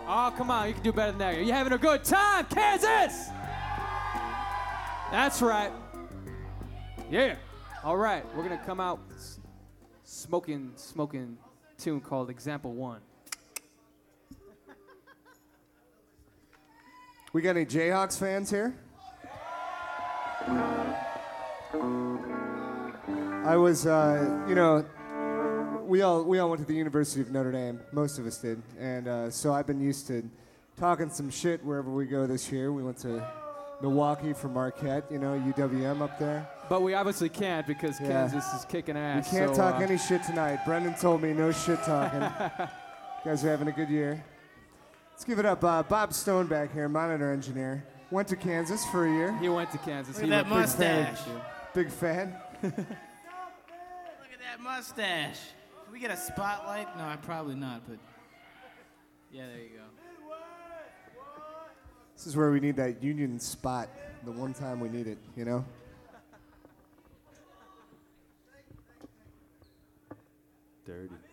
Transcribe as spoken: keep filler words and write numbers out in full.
Oh, come on, you can do better than that. Are you having a good time, Kansas? That's right. Yeah. All right, we're gonna come out s- smoking, smoking tune called Example One. We got any Jayhawks fans here? I was, uh, you know, we all we all went to the University of Notre Dame. Most of us did, and uh, so I've been used to talking some shit wherever we go this year. We went to Milwaukee for Marquette, you know, U W M up there. But we obviously can't because Yeah. Kansas is kicking We ass. can't so, talk uh, any shit tonight. Brendan told me no shit talking. You guys are having a good year. Let's give it up. Uh, Bob Stone back here, monitor engineer. Went to Kansas for a year. He went to Kansas. Look he at that went big fan. mustache. Big fan. Look at that mustache. Can we get a spotlight? No, I probably not, but yeah, there you go. This is where we need that union spot, the one time we need it, you know? Dirty.